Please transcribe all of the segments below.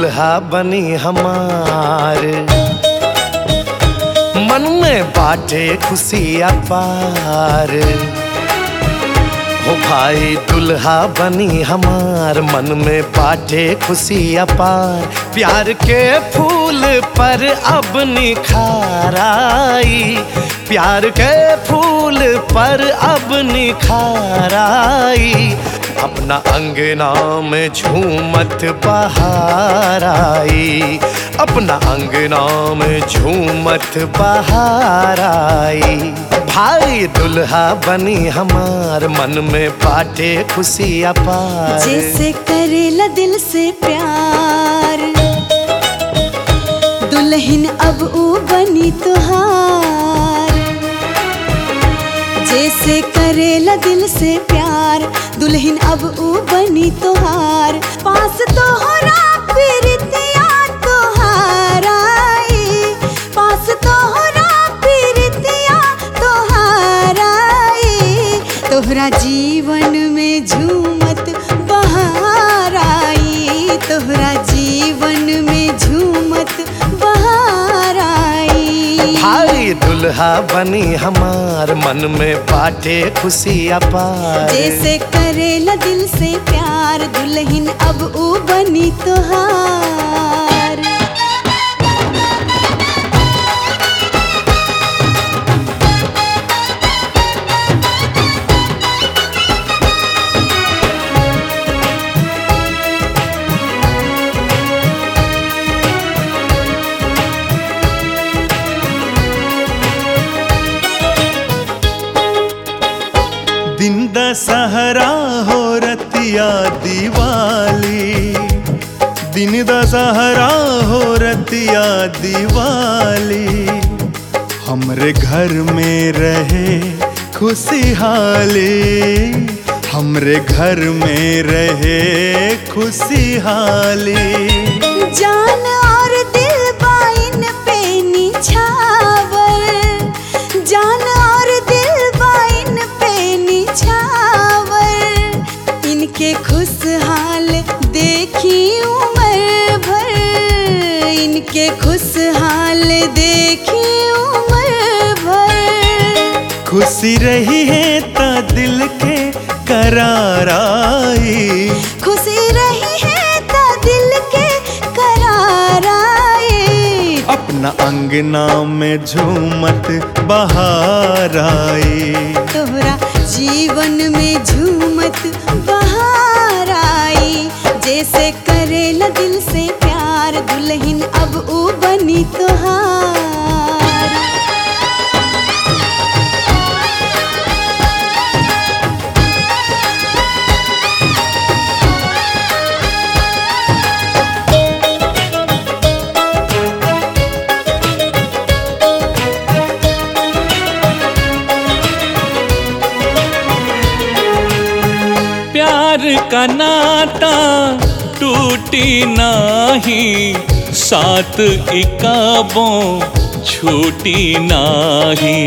दुल्हा बनी हमार, मन में बाटे खुशी अपार। हो भाई दुल्हा बनी हमार, मन में बाटे खुशी अपार। प्यार के फूल पर अब निखार आई, प्यार के फूल पर अब निखार आई। अपना अंगना में झूमत बहार आई, अपना अंगना में झूमत बहार आई। भाई दुल्हा बनी हमार, मन में बाटे खुशी अपार। जैसे करेला दिल से प्यार, दुल्हन अब ऊ बनी तुहार। जैसे करेला दिल से प्यार, दुल्हन अब ऊ बनी तुहार। पास तोहरा प्रीतिया तोहार आई, पास तोहरा प्रीतिया तोहार आई। तोहरा जीवन में झूमत बहार आई, तोहरा जीवन में झूमत बहार आई। भाई दुल्हा बनी हमार, मन में बाटे खुशी अपार। जैसे करेला दिल से प्यार, दुल्हन अब ऊ बनी तुहार। दिन दशहरा हो रतिया दिवाली, दिन दशहरा हो रतिया दिवाली। हमरे घर में रहे खुशहाली, हमरे घर में रहे खुशहाली। जान और दिल बाइन पे निछावर, जान और दिल बाइन पे निछावर। इनके खुशहाल देखी उम्र भर, इनके खुशहाल देखी उम्र भर। खुशी रही है ता दिल के करार आई, खुशी रही है ता दिल के करार आई। अपना अंगना में झूमत बहार आई। तोहरा जीवन में झूमत बहार आई। जैसे करेला दिल से प्यार, दुल्हन अब ऊ बनी तुहार। प्यार का नाता टूटी नाही, साथ इकाबों छूटी नाही।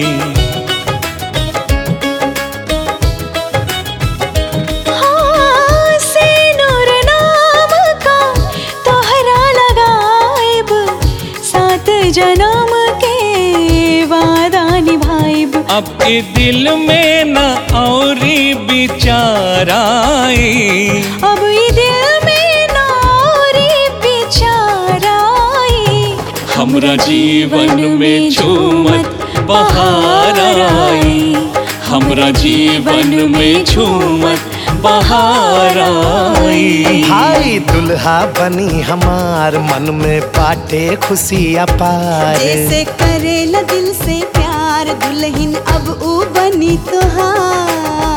हाँ, सिनुर नाम का तोहरा लगाइब, सात जन्म के वादा निभाइब। अब ए दिल में न औरी विचार आई, अब ये दिल में ना औरी विचार आई। हमरा जीवन में झूमत बहार आई, हमरा जीवन में झूमत बहार आई। भाई दुल्हा बनी हमार, मन में बाटे खुशी अपार। जैसे करेला दिल से प्यार, दुल्हन अब ऊ बनी तुहार।